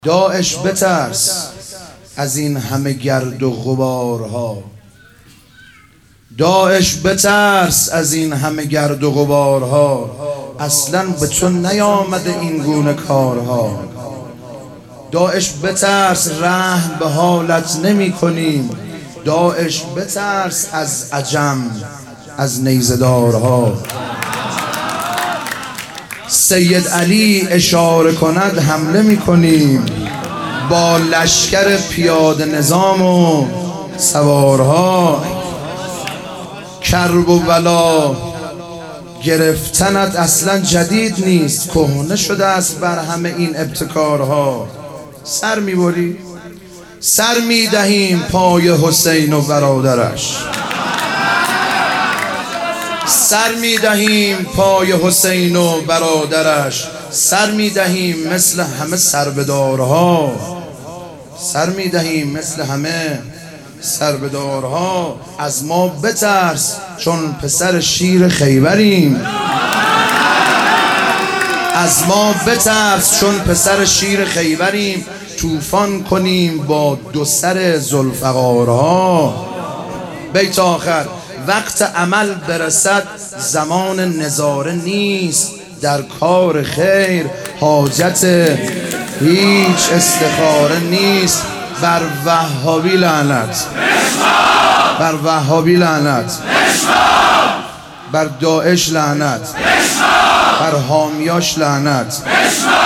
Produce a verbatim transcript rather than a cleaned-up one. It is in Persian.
داعش بترس از این همه گرد و غبارها، داعش بترس از این همه گرد و غبارها، اصلا به تو نیامده این گونه کارها. داعش بترس رحم به حالت نمی کنیم، داعش بترس از عجم از نیزدارها. سید علی اشاره کند حمله می کنیم، با لشکر پیاده نظام و سوارها. کرب و بلا گرفتنت اصلا جدید نیست، کهنه شده است بر همه این ابتکارها. سر میبری؟ سر میدهیم پای حسین و برادرش، سر میدهیم پای حسین و برادرش، سر میدهیم مثل همه سربدارها، سر میدهیم مثل همه سربدارها. از ما بترس چون پسر شیر خیبریم، از ما بترس چون پسر شیر خیبریم، طوفان کنیم با دو سر ذوالفقارها. بیت آخر: وقت عمل برسد زمان نظاره نیست، در کار خیر حاجت هیچ استخاره نیست. بر وهابی لعنت، بر وهابی لعنت، بر داعش لعنت، بر حامیاش لعنت.